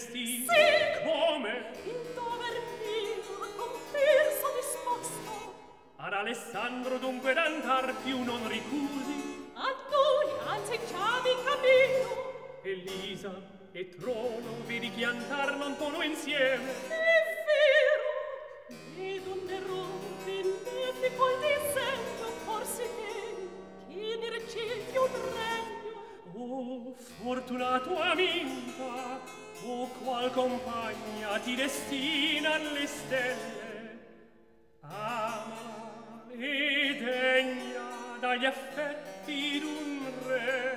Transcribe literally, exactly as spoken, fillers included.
destin. Sì! Come? Il dover mio a compir so disposto. Ad Alessandro dunque d'andar più non ricusi. A noi anzi chiami cammino. Elisa e trono vedi che andar non pono insieme. È vero, e donde rompe ne poi disegno forse che chi ne ricegli un regno. Oh, fortunato aminta, o qual compagna ti destina alle stelle, ama e degna dagli affetti d'un re.